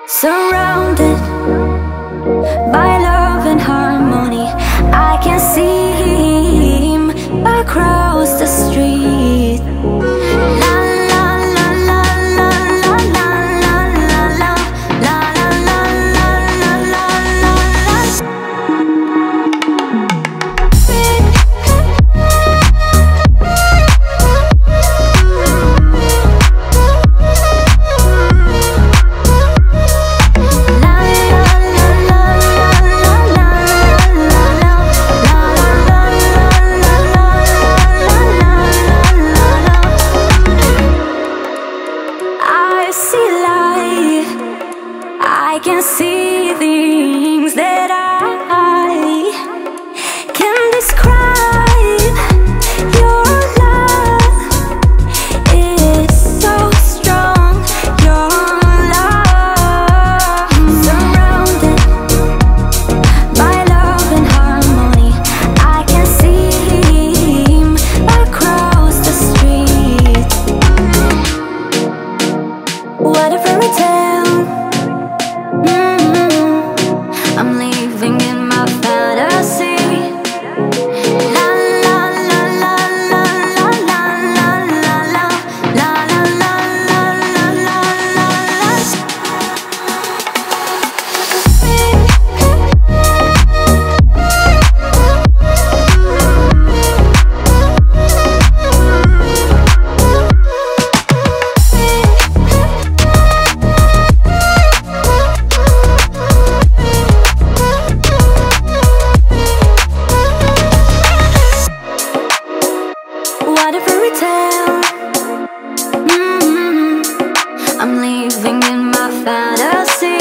Surrounded by love and harmony, I can see him across the street. La la la la la la la la la la la la la la I can see things that I can describe. Your love is so strong. Your love, surrounded by love and harmony, I can see him across the street. What a fairy tale. I'm living in my fantasy. La la la la la la la la la la la la la la la What a fairy tale. I'm living in my fantasy.